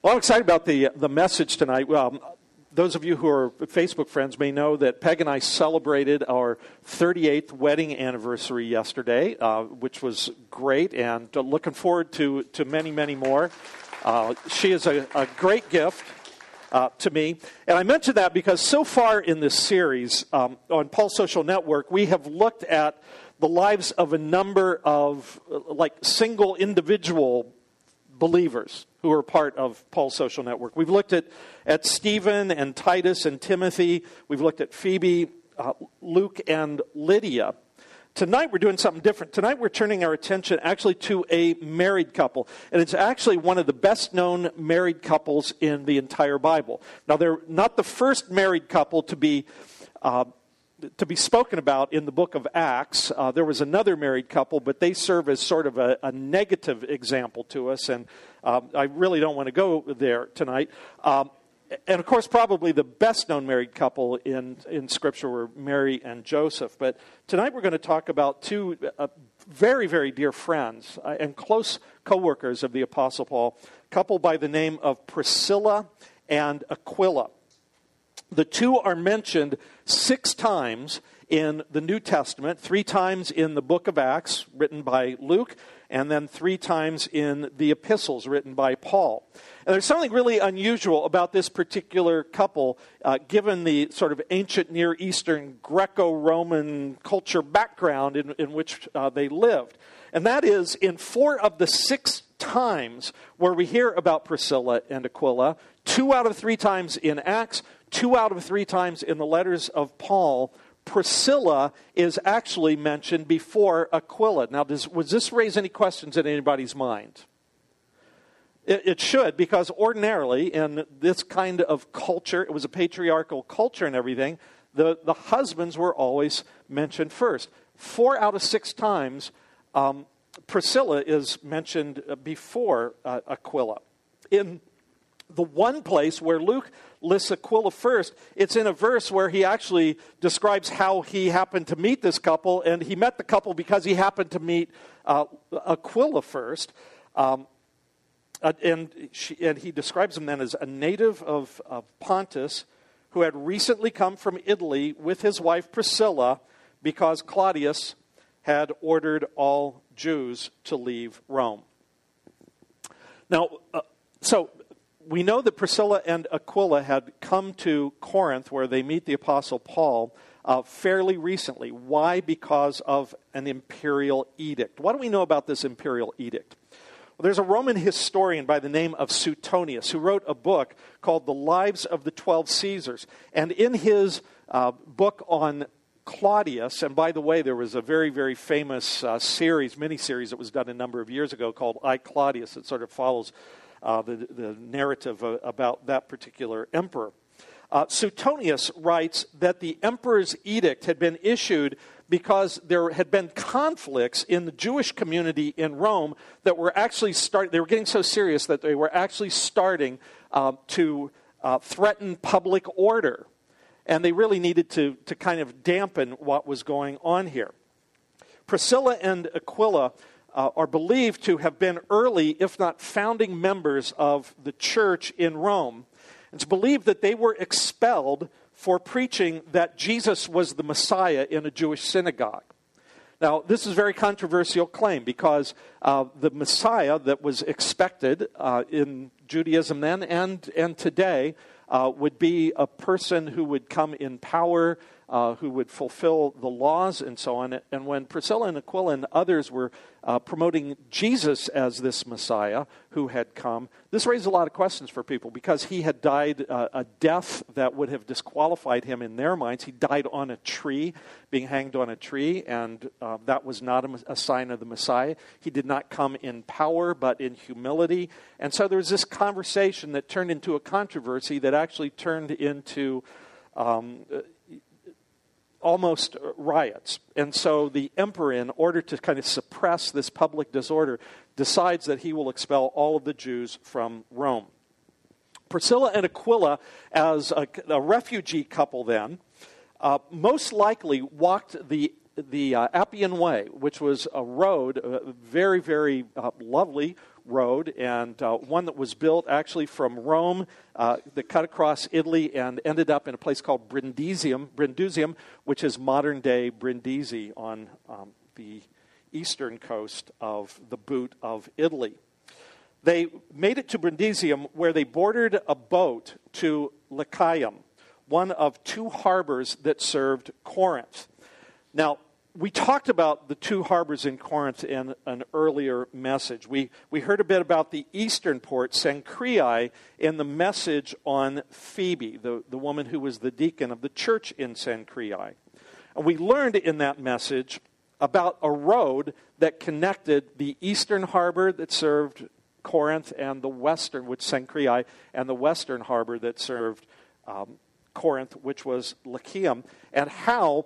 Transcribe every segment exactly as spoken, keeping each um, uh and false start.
Well, I'm excited about the the message tonight. Um, those of you who are Facebook friends may know that Peg and I celebrated our thirty-eighth wedding anniversary yesterday, uh, which was great, and uh, looking forward to, to many, many more. Uh, she is a, a great gift uh, to me. And I mention that because so far in this series um, on Paul Social Network, we have looked at the lives of a number of uh, like single individual believers who are part of Paul's Social Network. We've looked at, at Stephen and Titus and Timothy. We've looked at Phoebe, uh, Luke, and Lydia. Tonight we're doing something different. Tonight we're turning our attention actually to a married couple. And it's actually one of the best-known married couples in the entire Bible. Now, they're not the first married couple to be uh, to be spoken about in the book of Acts. Uh, there was another married couple, but they serve as sort of a, a negative example to us, and um, I really don't want to go there tonight. Um, and of course, probably the best-known married couple in, in Scripture were Mary and Joseph. But tonight we're going to talk about two uh, very, very dear friends uh, and close co-workers of the Apostle Paul, a couple by the name of Priscilla and Aquila. The two are mentioned six times in the New Testament, three times in the book of Acts, written by Luke, and then three times in the epistles written by Paul. And there's something really unusual about this particular couple, uh, given the sort of ancient Near Eastern Greco-Roman culture background in, in which uh, they lived. And that is, in four of the six times where we hear about Priscilla and Aquila, two out of three times in Acts, two out of three times in the letters of Paul, Priscilla is actually mentioned before Aquila. Now, does, does this raise any questions in anybody's mind? It, it should, because ordinarily in this kind of culture, it was a patriarchal culture and everything, the, the husbands were always mentioned first. Four out of six times, um, Priscilla is mentioned before uh, Aquila. In the one place where Luke lists Aquila first, it's in a verse where he actually describes how he happened to meet this couple, and he met the couple because he happened to meet uh, Aquila first. Um, uh, and, she, and he describes him then as a native of, of Pontus who had recently come from Italy with his wife Priscilla because Claudius had ordered all Jews to leave Rome. Now, uh, so... we know that Priscilla and Aquila had come to Corinth, where they meet the Apostle Paul, uh, fairly recently. Why? Because of an imperial edict. What do we know about this imperial edict? Well, there's a Roman historian by the name of Suetonius who wrote a book called The Lives of the Twelve Caesars. And in his uh, book on Claudius, and by the way, there was a very, very famous uh, series, mini-series that was done a number of years ago called I, Claudius. It sort of follows Uh, the, the narrative uh, about that particular emperor. Uh, Suetonius writes that the emperor's edict had been issued because there had been conflicts in the Jewish community in Rome that were actually start. They were getting so serious that they were actually starting uh, to uh, threaten public order, and they really needed to to kind of dampen what was going on here. Priscilla and Aquila Uh, are believed to have been early, if not founding members of the church in Rome. It's believed that they were expelled for preaching that Jesus was the Messiah in a Jewish synagogue. Now, this is a very controversial claim because uh, the Messiah that was expected uh, in Judaism then and, and today uh, would be a person who would come in power, Uh, who would fulfill the laws and so on. And when Priscilla and Aquila and others were uh, promoting Jesus as this Messiah who had come, this raised a lot of questions for people because he had died uh, a death that would have disqualified him in their minds. He died on a tree, being hanged on a tree, and uh, that was not a, a sign of the Messiah. He did not come in power, but in humility. And so there was this conversation that turned into a controversy that actually turned into Um, almost riots. And so the emperor, in order to kind of suppress this public disorder, decides that he will expel all of the Jews from Rome. Priscilla and Aquila, as a, a refugee couple then, uh, most likely walked the the uh, Appian Way, which was a road, uh, very, very uh, lovely road, and uh, one that was built actually from Rome, uh, that cut across Italy and ended up in a place called Brindisium, Brundusium, which is modern-day Brindisi on um, the eastern coast of the boot of Italy. They made it to Brundisium, where they boarded a boat to Lycaeum, one of two harbors that served Corinth. Now, we talked about the two harbors in Corinth in an earlier message. We we heard a bit about the eastern port, Cenchreae, in the message on Phoebe, the, the woman who was the deacon of the church in Cenchreae. And we learned in that message about a road that connected the eastern harbor that served Corinth and the western, which Cenchreae, and the western harbor that served um, Corinth, which was Lycaeum, and how,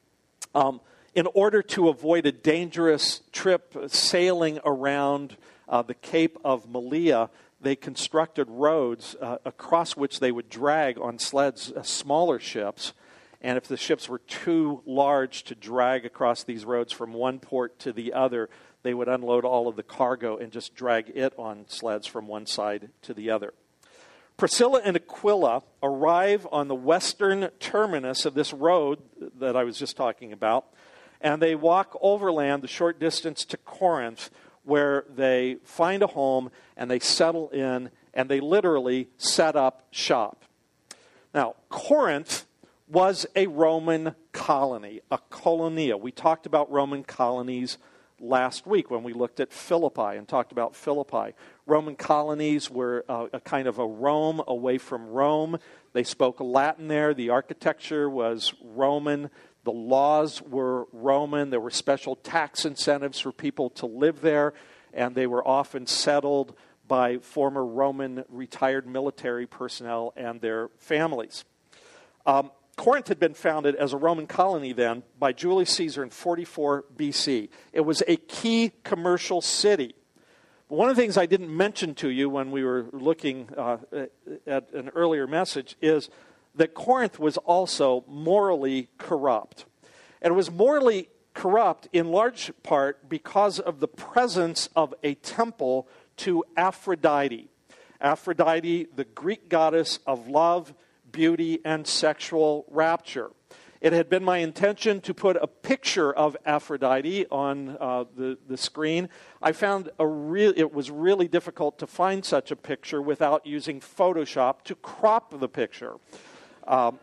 um, in order to avoid a dangerous trip sailing around uh, the Cape of Malea, they constructed roads uh, across which they would drag on sleds uh, smaller ships. And if the ships were too large to drag across these roads from one port to the other, they would unload all of the cargo and just drag it on sleds from one side to the other. Priscilla and Aquila arrive on the western terminus of this road that I was just talking about, and they walk overland the short distance to Corinth, where they find a home and they settle in, and they literally set up shop. Now, Corinth was a Roman colony, a colonia. We talked about Roman colonies last week when we looked at Philippi and talked about Philippi. Roman colonies were uh, a kind of a Rome away from Rome. They spoke Latin there. The architecture was Roman. The laws were Roman. There were special tax incentives for people to live there, and they were often settled by former Roman retired military personnel and their families. Um, Corinth had been founded as a Roman colony then by Julius Caesar in forty-four B C. It was a key commercial city. One of the things I didn't mention to you when we were looking uh, at an earlier message is that Corinth was also morally corrupt. And it was morally corrupt in large part because of the presence of a temple to Aphrodite. Aphrodite, the Greek goddess of love, beauty, and sexual rapture. It had been my intention to put a picture of Aphrodite on uh, the, the screen. I found a real, it was really difficult to find such a picture without using Photoshop to crop the picture. Um,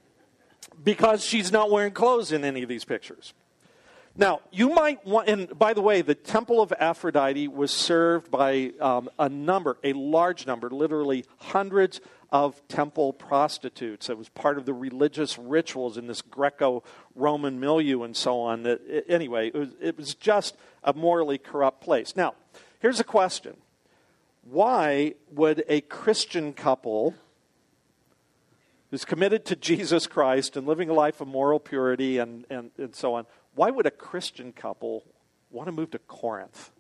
because she's not wearing clothes in any of these pictures. Now, you might want, and by the way, the Temple of Aphrodite was served by um, a number, a large number, literally hundreds of temple prostitutes. It was part of the religious rituals in this Greco-Roman milieu and so on. That, anyway, it was, it was just a morally corrupt place. Now, here's a question. Why would a Christian couple who's committed to Jesus Christ and living a life of moral purity and, and, and so on, why would a Christian couple want to move to Corinth?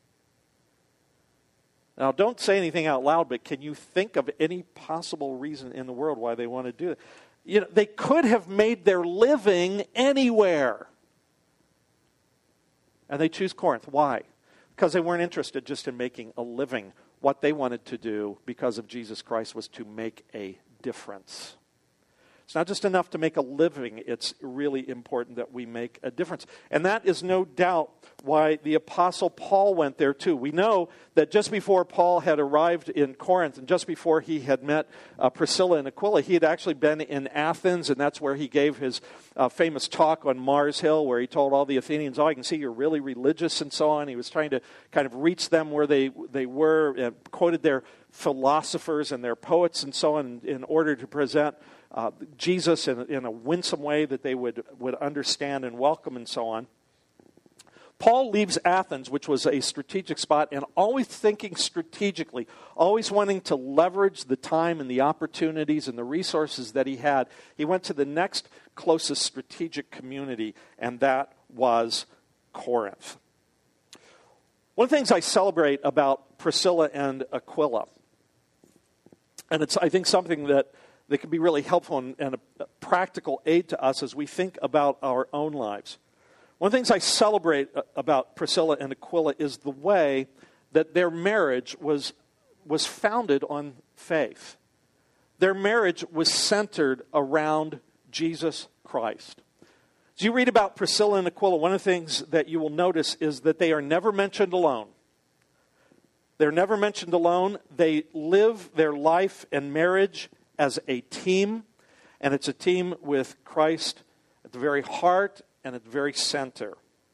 Now, don't say anything out loud, but can you think of any possible reason in the world why they want to do it? You know, they could have made their living anywhere. And they choose Corinth. Why? Because they weren't interested just in making a living. What they wanted to do because of Jesus Christ was to make a difference. It's not just enough to make a living. It's really important that we make a difference. And that is no doubt why the Apostle Paul went there too. We know that just before Paul had arrived in Corinth and just before he had met uh, Priscilla and Aquila, he had actually been in Athens, and that's where he gave his uh, famous talk on Mars Hill, where he told all the Athenians, oh, I can see you're really religious and so on. He was trying to kind of reach them where they, they were, and quoted their philosophers and their poets and so on in, in order to present Uh, Jesus in, in a winsome way that they would, would understand and welcome and so on. Paul leaves Athens, which was a strategic spot, and always thinking strategically, always wanting to leverage the time and the opportunities and the resources that he had. He went to the next closest strategic community, and that was Corinth. One of the things I celebrate about Priscilla and Aquila, and it's, I think, something that that can be really helpful and, and a, a practical aid to us as we think about our own lives. One of the things I celebrate about Priscilla and Aquila is the way that their marriage was, was founded on faith. Their marriage was centered around Jesus Christ. As you read about Priscilla and Aquila, one of the things that you will notice is that they are never mentioned alone. They're never mentioned alone. They live their life and marriage as a team, and it's a team with Christ at the very heart and at the very center.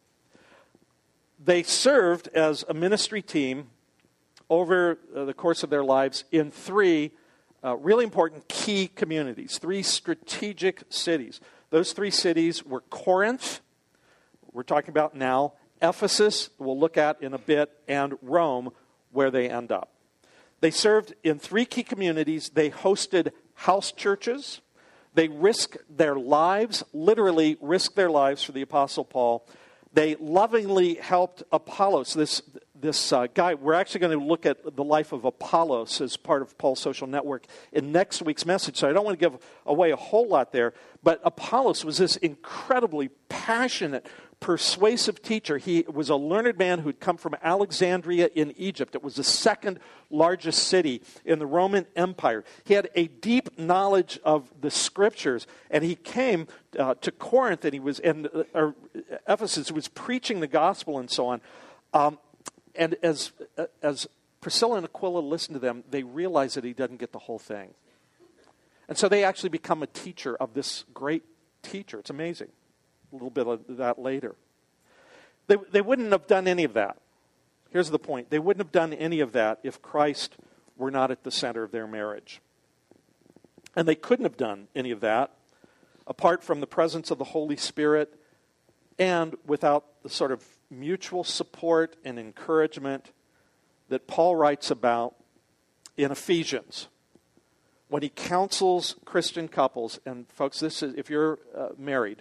They served as a ministry team over the course of their lives in three uh, really important key communities, three strategic cities. Those three cities were Corinth, we're talking about now, Ephesus, we'll look at in a bit, and Rome, where they end up. They served in three key communities. They hosted house churches. They risked their lives, literally risked their lives for the Apostle Paul. They lovingly helped Apollos, this, this uh, guy. We're actually going to look at the life of Apollos as part of Paul's Social Network in next week's message, so I don't want to give away a whole lot there. But Apollos was this incredibly passionate, persuasive teacher. He was a learned man who'd come from Alexandria in Egypt. It was the second largest city in the Roman Empire. He had a deep knowledge of the Scriptures, and he came uh, to Corinth, and he was in uh, or Ephesus. He was preaching the gospel and so on. Um, and as uh, as Priscilla and Aquila listened to them, they realized that he doesn't get the whole thing, and so they actually become a teacher of this great teacher. It's amazing. A little bit of that later. They, they wouldn't have done any of that. Here's the point. They wouldn't have done any of that if Christ were not at the center of their marriage. And they couldn't have done any of that apart from the presence of the Holy Spirit and without the sort of mutual support and encouragement that Paul writes about in Ephesians when he counsels Christian couples. And folks, this is, if you're uh, married,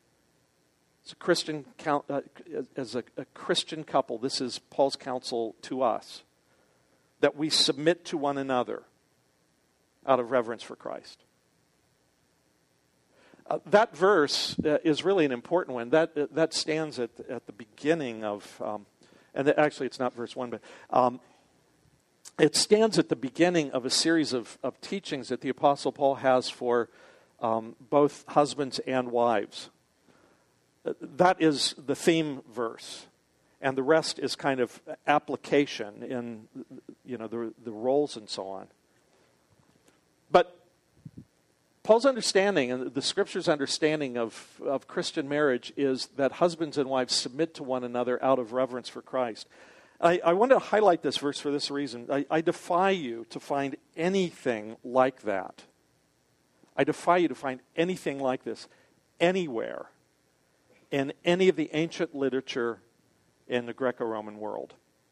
As a Christian, uh, as a, a Christian couple, this is Paul's counsel to us, that we submit to one another out of reverence for Christ. Uh, that verse uh, is really an important one. That uh, that stands at at the beginning of, um, and the, actually it's not verse one, but um, it stands at the beginning of a series of, of teachings that the Apostle Paul has for um, both husbands and wives. That is the theme verse, and the rest is kind of application in, you know, the the roles and so on. But Paul's understanding and the Scripture's understanding of, of Christian marriage is that husbands and wives submit to one another out of reverence for Christ. I, I want to highlight this verse for this reason. I, I defy you to find anything like that. I defy you to find anything like this anywhere in any of the ancient literature in the Greco-Roman world.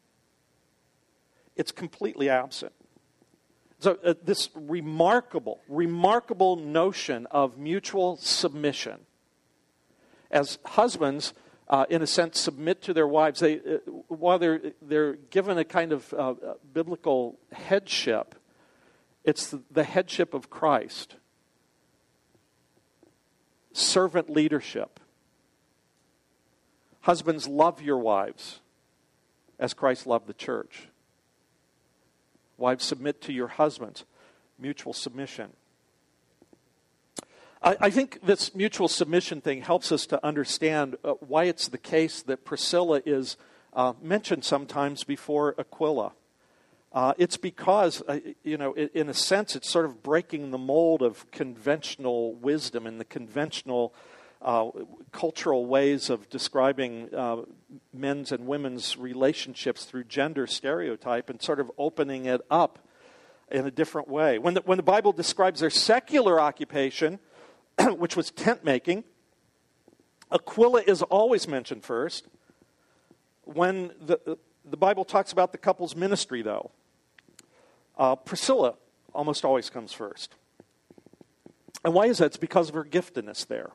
It's completely absent. So uh, this remarkable, remarkable notion of mutual submission. As husbands, uh, in a sense, submit to their wives, they, uh, while they're, they're given a kind of uh, biblical headship, it's the, the headship of Christ. Servant leadership. Husbands, love your wives as Christ loved the church. Wives, submit to your husbands. Mutual submission. I, I think this mutual submission thing helps us to understand uh, why it's the case that Priscilla is uh, mentioned sometimes before Aquila. Uh, it's because, uh, you know, in, in a sense, it's sort of breaking the mold of conventional wisdom and the conventional Uh, cultural ways of describing uh, men's and women's relationships through gender stereotype and sort of opening it up in a different way. When the, when the Bible describes their secular occupation, which was tent making, Aquila is always mentioned first. When the, the Bible talks about the couple's ministry, though, uh, Priscilla almost always comes first. And why is that? It's because of her giftedness there.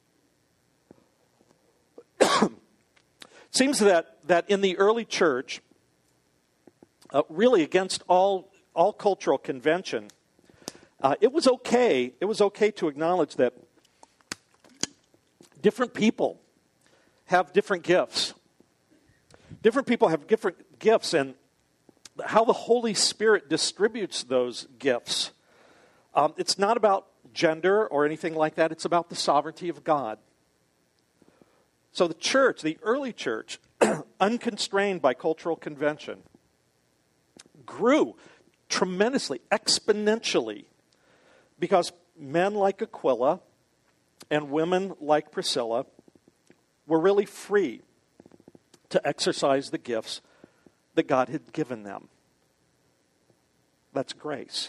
It seems that, that in the early church, uh, really against all all cultural convention, uh, it was okay. It was okay to acknowledge that different people have different gifts. Different people have different gifts, and how the Holy Spirit distributes those gifts. Um, it's not about gender or anything like that. It's about the sovereignty of God. So the church, the early church, unconstrained by cultural convention, grew tremendously, exponentially, because men like Aquila and women like Priscilla were really free to exercise the gifts that God had given them. That's grace.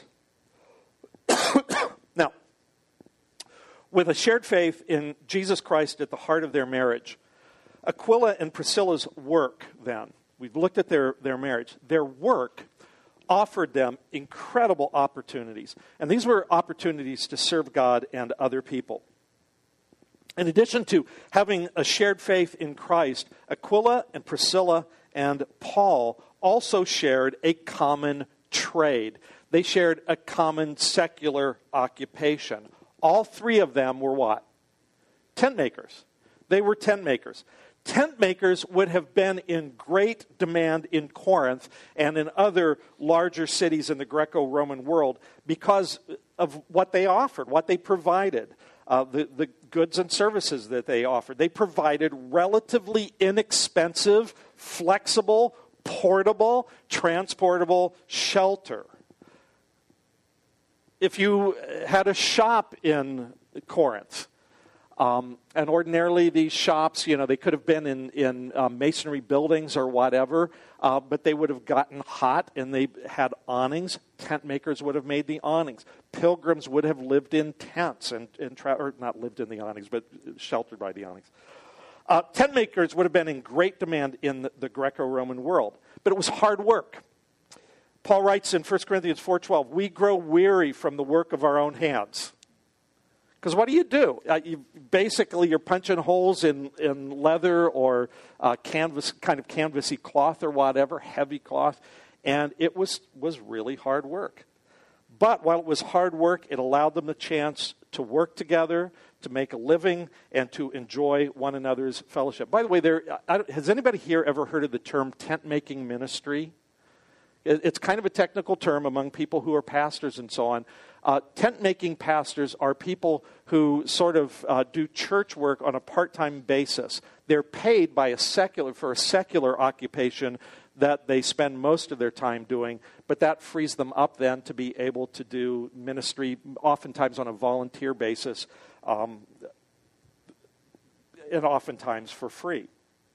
Now, with a shared faith in Jesus Christ at the heart of their marriage, Aquila and Priscilla's work then, we've looked at their, their marriage, their work offered them incredible opportunities. And these were opportunities to serve God and other people. In addition to having a shared faith in Christ, Aquila and Priscilla and Paul also shared a common trade. They shared a common secular occupation. All three of them were what? Tent makers. They were tent makers. Tent makers would have been in great demand in Corinth and in other larger cities in the Greco-Roman world because of what they offered, what they provided, uh, the, the goods and services that they offered. They provided relatively inexpensive, flexible, portable, transportable shelter. If you had a shop in Corinth, Um, and ordinarily these shops, you know, they could have been in, in uh, masonry buildings or whatever, uh, but they would have gotten hot and they had awnings. Tent makers would have made the awnings. Pilgrims would have lived in tents, and, and tra- or not lived in the awnings, but sheltered by the awnings. Uh, tent makers would have been in great demand in the, the Greco-Roman world, but it was hard work. Paul writes in First Corinthians four twelve, we grow weary from the work of our own hands. Because what do you do? Uh, you, basically, you're punching holes in, in leather or uh, canvas, kind of canvassy cloth or whatever, heavy cloth, and it was, was really hard work. But while it was hard work, it allowed them the chance to work together, to make a living, and to enjoy one another's fellowship. By the way, there I, has anybody here ever heard of the term tent-making ministry? It's kind of a technical term among people who are pastors and so on. Uh, tent-making pastors are people who sort of uh, do church work on a part-time basis. They're paid by a secular for a secular occupation that they spend most of their time doing, but that frees them up then to be able to do ministry, oftentimes on a volunteer basis, um, and oftentimes for free.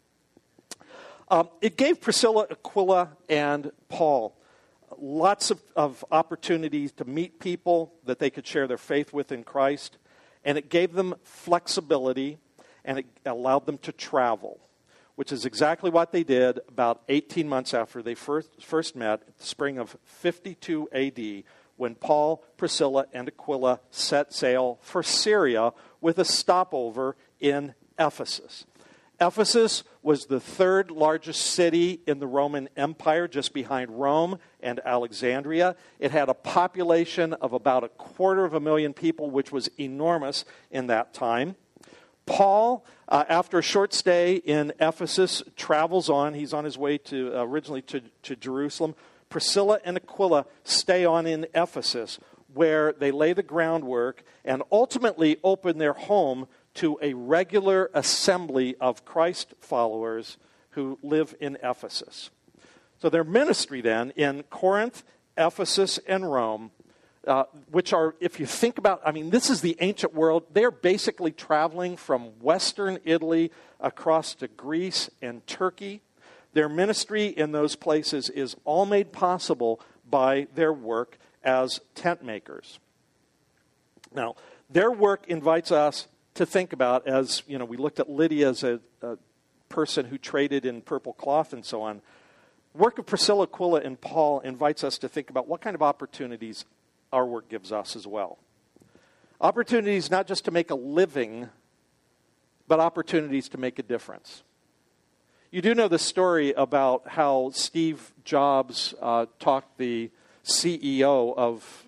Um, it gave Priscilla, Aquila, and Paul lots of, of opportunities to meet people that they could share their faith with in Christ, and it gave them flexibility, and it allowed them to travel, which is exactly what they did about eighteen months after they first, first met, in the spring of fifty-two A D, when Paul, Priscilla, and Aquila set sail for Syria with a stopover in Ephesus. Ephesus was the third largest city in the Roman Empire, just behind Rome and Alexandria. It had a population of about a quarter of a million people, which was enormous in that time. Paul, uh, after a short stay in Ephesus, travels on. He's on his way to uh, originally to, to Jerusalem. Priscilla and Aquila stay on in Ephesus, where they lay the groundwork and ultimately open their home to a regular assembly of Christ followers who live in Ephesus. So their ministry then in Corinth, Ephesus, and Rome, uh, which are, if you think about, I mean, this is the ancient world. They're basically traveling from Western Italy across to Greece and Turkey. Their ministry in those places is all made possible by their work as tent makers. Now, their work invites us to think about, as you know, we looked at Lydia as a, a person who traded in purple cloth and so on. Work of Priscilla, Aquila, and Paul invites us to think about what kind of opportunities our work gives us as well. Opportunities not just to make a living, but opportunities to make a difference. You do know the story about how Steve Jobs uh, talked the C E O of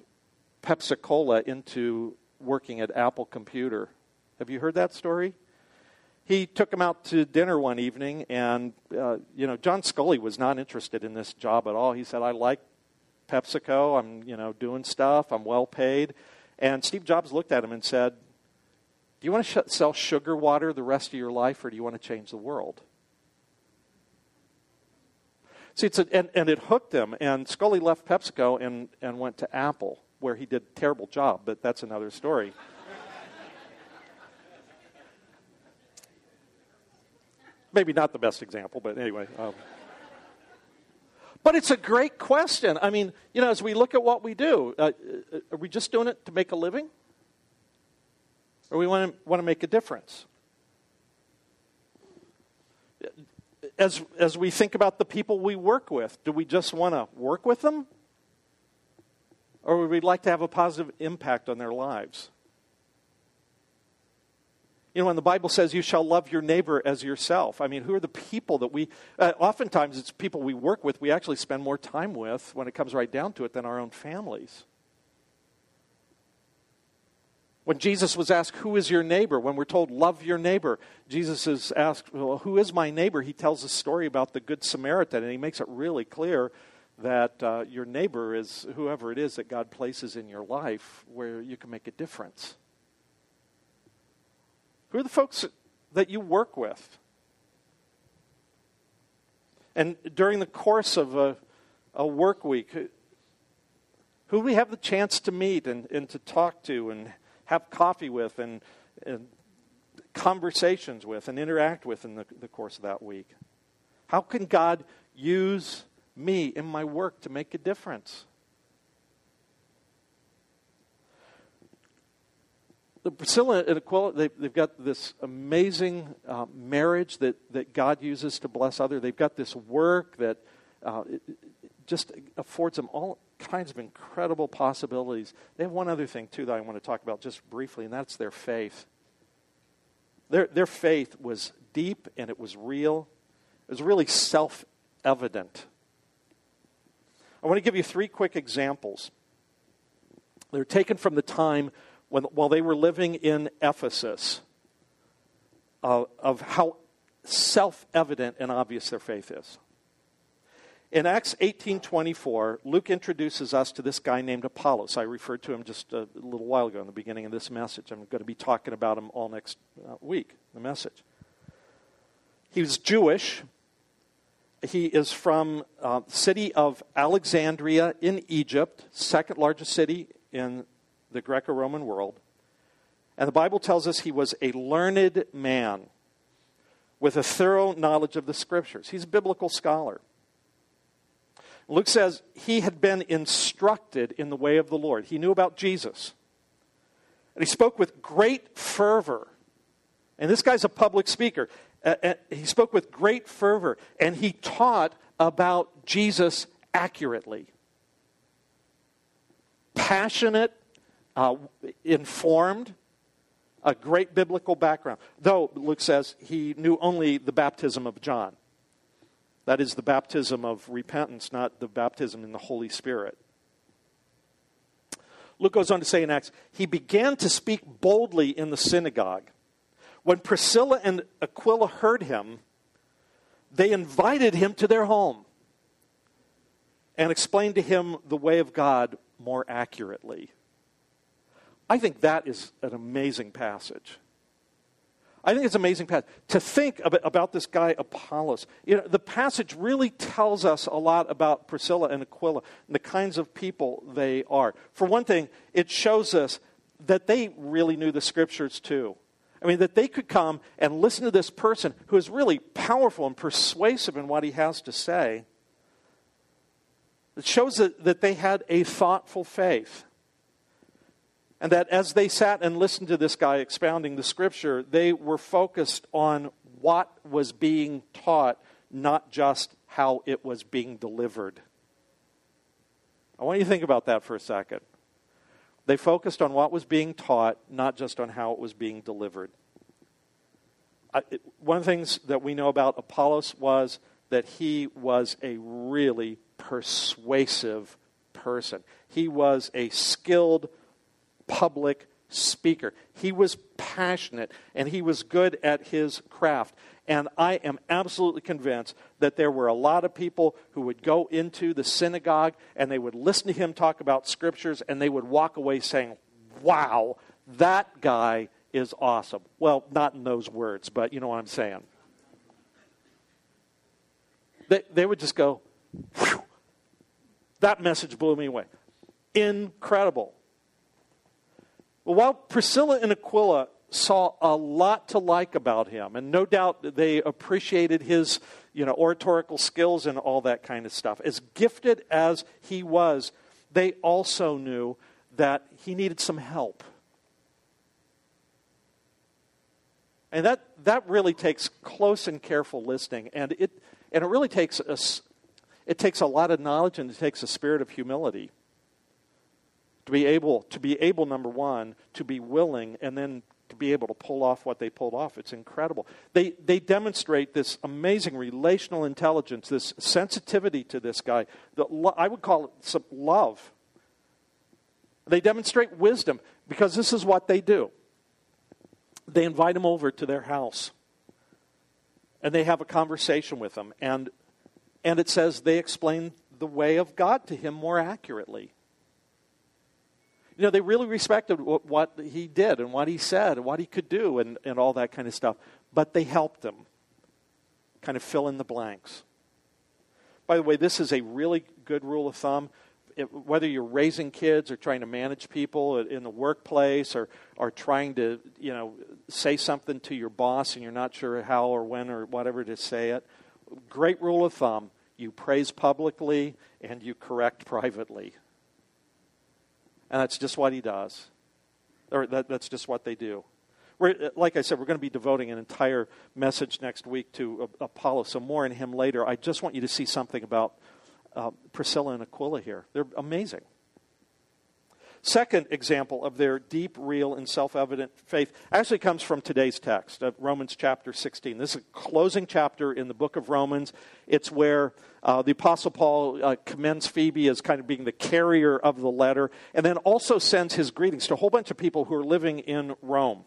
Pepsi-Cola into working at Apple Computer. Have you heard that story? he took him out to dinner one evening, and, uh, you know, John Scully was not interested in this job at all. He said, I like PepsiCo. I'm, you know, doing stuff. I'm well paid. And Steve Jobs looked at him and said, do you want to sh- sell sugar water the rest of your life, or do you want to change the world? See, it's a, and, and it hooked him, and Scully left PepsiCo and, and went to Apple, where he did a terrible job, but that's another story. Maybe not the best example, but anyway. Um, but it's a great question. I mean, you know, as we look at what we do, uh, are we just doing it to make a living? Or we want to want to make a difference? As as we think about the people we work with, do we just want to work with them? Or would we like to have a positive impact on their lives? You know, when the Bible says you shall love your neighbor as yourself, I mean, who are the people that we, uh, oftentimes it's people we work with, we actually spend more time with when it comes right down to it than our own families. When Jesus was asked, who is your neighbor? When we're told, love your neighbor, Jesus is asked, well, who is my neighbor? He tells a story about the Good Samaritan, and he makes it really clear that uh, your neighbor is whoever it is that God places in your life where you can make a difference. Who are the folks that you work with? And during the course of a, a work week, who, who do we have the chance to meet and, and to talk to and have coffee with and, and conversations with and interact with in the, the course of that week? How can God use me in my work to make a difference? The Priscilla and Aquila, they, they've got this amazing uh, marriage that, that God uses to bless others. They've got this work that uh, it, it just affords them all kinds of incredible possibilities. They have one other thing, too, that I want to talk about just briefly, and that's their faith. Their, their faith was deep, and it was real. It was really self-evident. I want to give you three quick examples. They're taken from the time When, while they were living in Ephesus, uh, of how self-evident and obvious their faith is. In Acts eighteen twenty-four, Luke introduces us to this guy named Apollos. I referred to him just a little while ago in the beginning of this message. I'm going to be talking about him all next uh, week, the message. He was Jewish. He is from uh, the city of Alexandria in Egypt, second largest city in the Greco-Roman world. And the Bible tells us he was a learned man with a thorough knowledge of the Scriptures. He's a biblical scholar. Luke says he had been instructed in the way of the Lord. He knew about Jesus. And he spoke with great fervor. And this guy's a public speaker. Uh, he spoke with great fervor, and he taught about Jesus accurately. Passionate, Uh, informed, a great biblical background. Though, Luke says, he knew only the baptism of John. That is the baptism of repentance, not the baptism in the Holy Spirit. Luke goes on to say in Acts, he began to speak boldly in the synagogue. When Priscilla and Aquila heard him, they invited him to their home and explained to him the way of God more accurately. I think that is an amazing passage. I think it's an amazing passage. To think about, about this guy, Apollos. You know, the passage really tells us a lot about Priscilla and Aquila and the kinds of people they are. For one thing, it shows us that they really knew the Scriptures too. I mean, that they could come and listen to this person who is really powerful and persuasive in what he has to say. It shows that, that they had a thoughtful faith. And that as they sat and listened to this guy expounding the Scripture, they were focused on what was being taught, not just how it was being delivered. I want you to think about that for a second. They focused on what was being taught, not just on how it was being delivered. I, it, one of the things that we know about Apollos was that he was a really persuasive person. He was a skilled public speaker. He was passionate, and he was good at his craft. And I am absolutely convinced that there were a lot of people who would go into the synagogue and they would listen to him talk about scriptures and they would walk away saying, wow, that guy is awesome. Well, not in those words, but you know what I'm saying. They, they would just go, whew, that message blew me away. Incredible. Well, while Priscilla and Aquila saw a lot to like about him, and no doubt they appreciated his, you know, oratorical skills and all that kind of stuff. As gifted as he was, they also knew that he needed some help. And that, that really takes close and careful listening, and it and it really takes a, it takes a lot of knowledge, and it takes a spirit of humility to be able to be able number one to be willing, and then to be able to pull off what they pulled off. It's incredible. They they demonstrate this amazing relational intelligence, this sensitivity to this guy. The, I would call it some love. They demonstrate wisdom because this is what they do. They invite him over to their house, and they have a conversation with him. And and it says they explain the way of God to him more accurately. You know, they really respected what, what he did and what he said and what he could do and, and all that kind of stuff. But they helped him kind of fill in the blanks. By the way, this is a really good rule of thumb. It, whether you're raising kids or trying to manage people in the workplace or, or trying to, you know, say something to your boss and you're not sure how or when or whatever to say it, great rule of thumb. You praise publicly and you correct privately. And that's just what he does. Or that, that's just what they do. We're, like I said, we're going to be devoting an entire message next week to uh, Apollos, so more in him later. I just want you to see something about uh, Priscilla and Aquila here. They're amazing. Second example of their deep, real, and self-evident faith actually comes from today's text, uh, Romans chapter sixteen. This is a closing chapter in the book of Romans. It's where uh, the Apostle Paul uh, commends Phoebe as kind of being the carrier of the letter, and then also sends his greetings to a whole bunch of people who are living in Rome.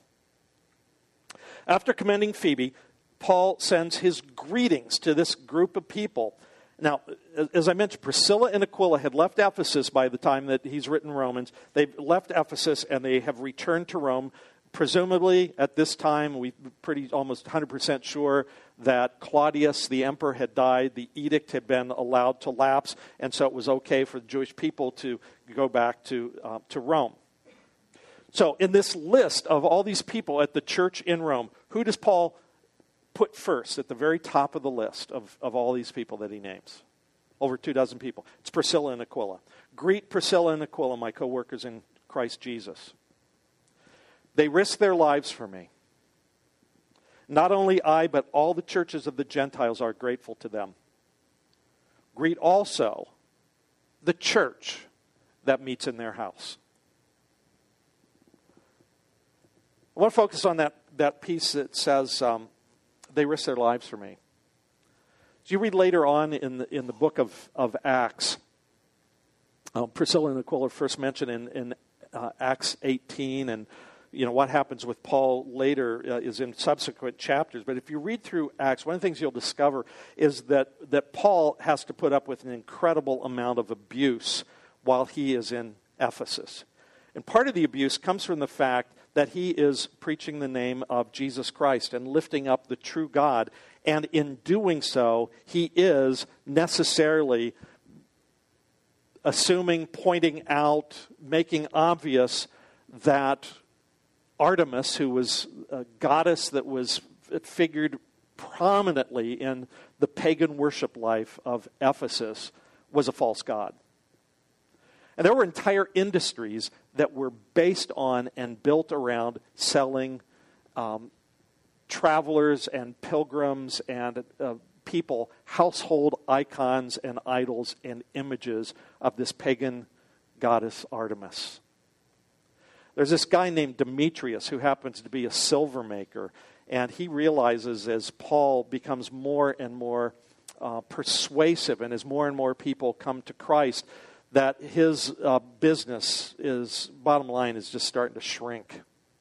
After commending Phoebe, Paul sends his greetings to this group of people. Now, as I mentioned, Priscilla and Aquila had left Ephesus by the time that he's written Romans. They've left Ephesus and they have returned to Rome. Presumably, at this time, we're pretty almost one hundred percent sure that Claudius, the emperor, had died. The edict had been allowed to lapse, and so it was okay for the Jewish people to go back to uh, to Rome. So, in this list of all these people at the church in Rome, who does Paul put first at the very top of the list of, of all these people that he names? Over two dozen people. It's Priscilla and Aquila. Greet Priscilla and Aquila, my co-workers in Christ Jesus. They risked their lives for me. Not only I, but all the churches of the Gentiles are grateful to them. Greet also the church that meets in their house. I want to focus on that, that piece that says, um, they risked their lives for me. As you read later on in the, in the book of, of Acts, uh, Priscilla and Aquila are first mentioned in, in uh, Acts eighteen, and you know what happens with Paul later uh, is in subsequent chapters. But if you read through Acts, one of the things you'll discover is that, that Paul has to put up with an incredible amount of abuse while he is in Ephesus. And part of the abuse comes from the fact that he is preaching the name of Jesus Christ and lifting up the true God. And in doing so, he is necessarily assuming, pointing out, making obvious that Artemis, who was a goddess that was figured prominently in the pagan worship life of Ephesus, was a false god. And there were entire industries that were based on and built around selling um, travelers and pilgrims and uh, people household icons and idols and images of this pagan goddess Artemis. There's this guy named Demetrius who happens to be a silver maker, and he realizes as Paul becomes more and more uh, persuasive and as more and more people come to Christ that his uh, business is, bottom line, is just starting to shrink.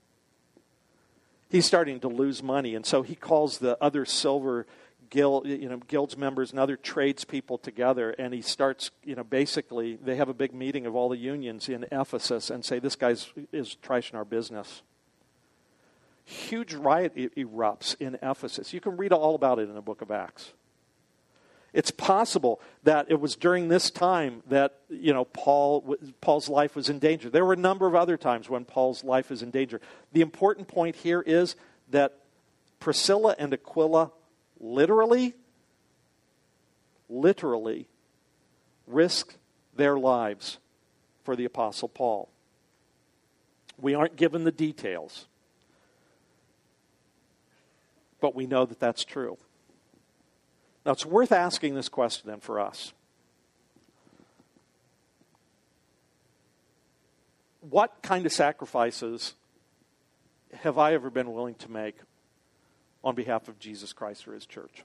He's starting to lose money, and so he calls the other silver guild, you know, guilds members and other tradespeople together, and he starts, you know, basically, they have a big meeting of all the unions in Ephesus and say, this guy's is trashing our business. Huge riot e- erupts in Ephesus. You can read all about it in the book of Acts. It's possible that it was during this time that, you know, Paul Paul's life was in danger. There were a number of other times when Paul's life was in danger. The important point here is that Priscilla and Aquila literally, literally risked their lives for the Apostle Paul. We aren't given the details, but we know that that's true. Now, it's worth asking this question then for us. What kind of sacrifices have I ever been willing to make on behalf of Jesus Christ or his church?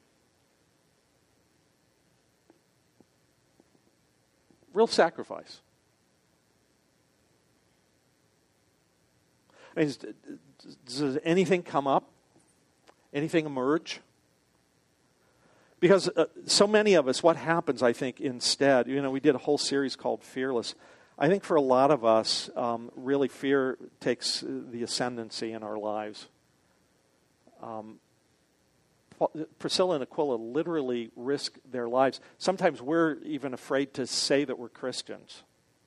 Real sacrifice. I mean, does anything come up? Anything emerge? Because uh, so many of us, what happens, I think, instead, you know, we did a whole series called Fearless. I think for a lot of us, um, really fear takes the ascendancy in our lives. Um, Priscilla and Aquila literally risk their lives. Sometimes we're even afraid to say that we're Christians.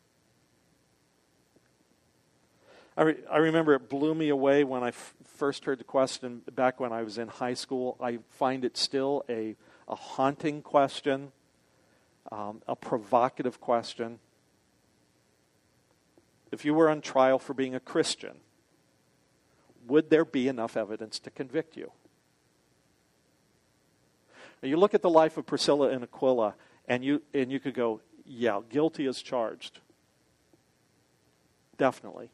I, re- I remember it blew me away when I f- first heard the question back when I was in high school. I find it still a a haunting question, um, a provocative question. If you were on trial for being a Christian, would there be enough evidence to convict you? Now you look at the life of Priscilla and Aquila, and you and you could go, yeah, guilty as charged. Definitely.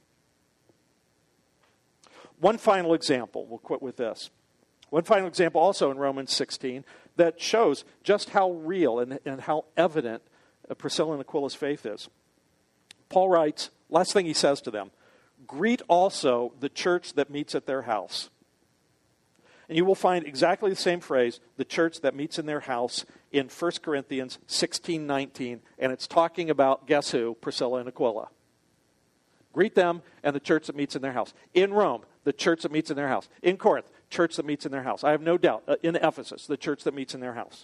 One final example, we'll quit with this. One final example also in Romans sixteen that shows just how real and, and how evident Priscilla and Aquila's faith is. Paul writes, last thing he says to them, greet also the church that meets at their house. And you will find exactly the same phrase, the church that meets in their house, in First Corinthians sixteen nineteen, and it's talking about, guess who? Priscilla and Aquila. Greet them and the church that meets in their house. In Rome, the church that meets in their house. In Corinth, church that meets in their house. I have no doubt. Uh, in Ephesus, the church that meets in their house.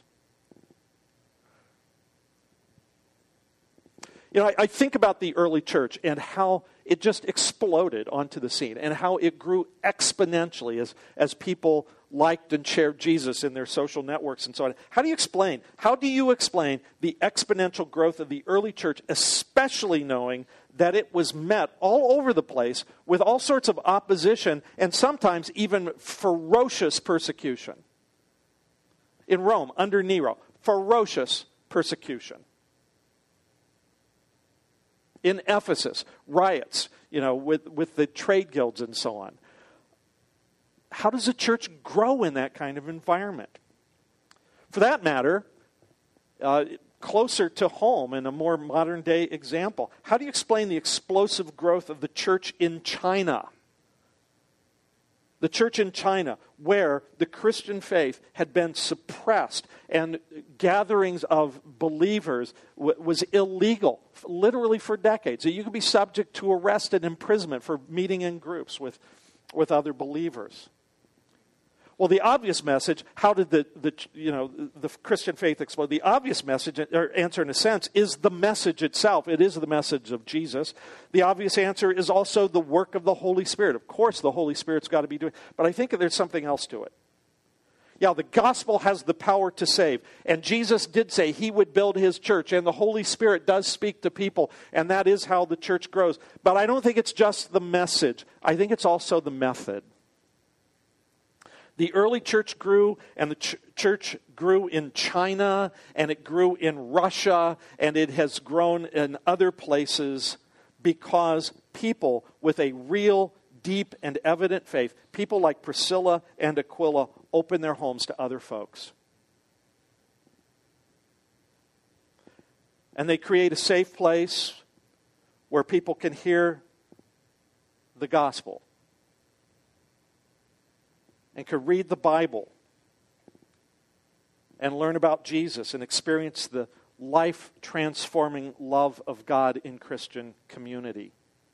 You know, I, I think about the early church and how it just exploded onto the scene and how it grew exponentially as, as people liked and shared Jesus in their social networks and so on. How do you explain? How do you explain the exponential growth of the early church, especially knowing that it was met all over the place with all sorts of opposition and sometimes even ferocious persecution? In Rome, under Nero, ferocious persecution. In Ephesus, riots, you know, with, with the trade guilds and so on. How does a church grow in that kind of environment? For that matter, uh, closer to home in a more modern day example, how do you explain the explosive growth of the church in China? The church in China, where the Christian faith had been suppressed and gatherings of believers w- was illegal, literally for decades. So you could be subject to arrest and imprisonment for meeting in groups with, with other believers. Well, the obvious message, how did the, the you know the Christian faith explode? The obvious message, or answer in a sense, is the message itself. It is the message of Jesus. The obvious answer is also the work of the Holy Spirit. Of course, the Holy Spirit's got to be doing, but I think there's something else to it. Yeah, the gospel has the power to save, and Jesus did say he would build his church, and the Holy Spirit does speak to people, and that is how the church grows. But I don't think it's just the message. I think it's also the method. The early church grew, and the ch- church grew in China, and it grew in Russia, and it has grown in other places because people with a real, deep, and evident faith, people like Priscilla and Aquila, open their homes to other folks. And they create a safe place where people can hear the gospel and can read the Bible and learn about Jesus and experience the life-transforming love of God in Christian community.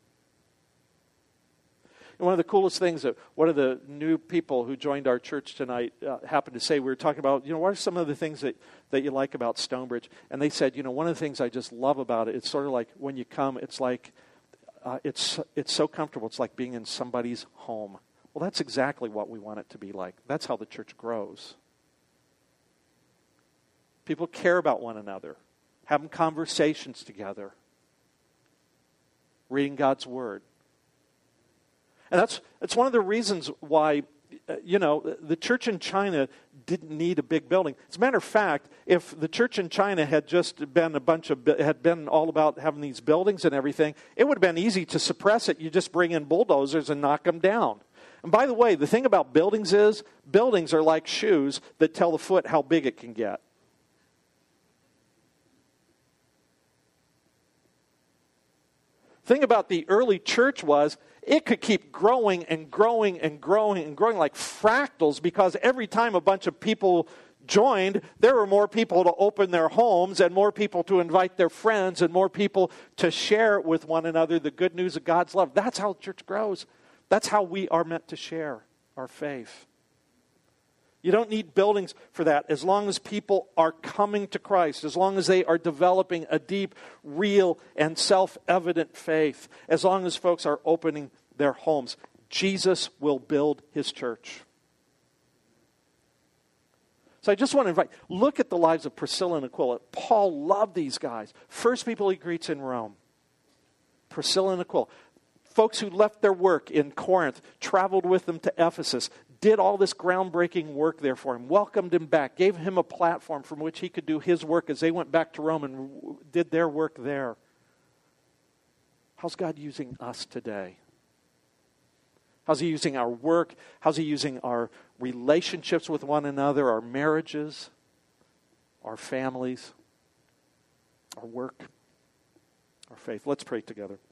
And one of the coolest things that one of the new people who joined our church tonight uh, happened to say, we were talking about, you know, what are some of the things that, that you like about Stonebridge? And they said, you know, one of the things I just love about it, it's sort of like when you come, it's like, uh, it's it's so comfortable. It's like being in somebody's home. Well, that's exactly what we want it to be like. That's how the church grows. People care about one another, having conversations together, reading God's Word. And that's that's one of the reasons why, uh, you know, the church in China didn't need a big building. As a matter of fact, if the church in China had just been a bunch of, had been all about having these buildings and everything, it would have been easy to suppress it. You just bring in bulldozers and knock them down. And by the way, the thing about buildings is, buildings are like shoes that tell the foot how big it can get. The thing about the early church was, it could keep growing and growing and growing and growing like fractals, because every time a bunch of people joined, there were more people to open their homes and more people to invite their friends and more people to share with one another the good news of God's love. That's how the church grows. That's how we are meant to share our faith. You don't need buildings for that. As long as people are coming to Christ, as long as they are developing a deep, real, and self-evident faith, as long as folks are opening their homes, Jesus will build his church. So I just want to invite, look at the lives of Priscilla and Aquila. Paul loved these guys. First people he greets in Rome, Priscilla and Aquila. Folks who left their work in Corinth, traveled with them to Ephesus, did all this groundbreaking work there for him, welcomed him back, gave him a platform from which he could do his work as they went back to Rome and did their work there. How's God using us today? How's he using our work? How's he using our relationships with one another, our marriages, our families, our work, our faith? Let's pray together.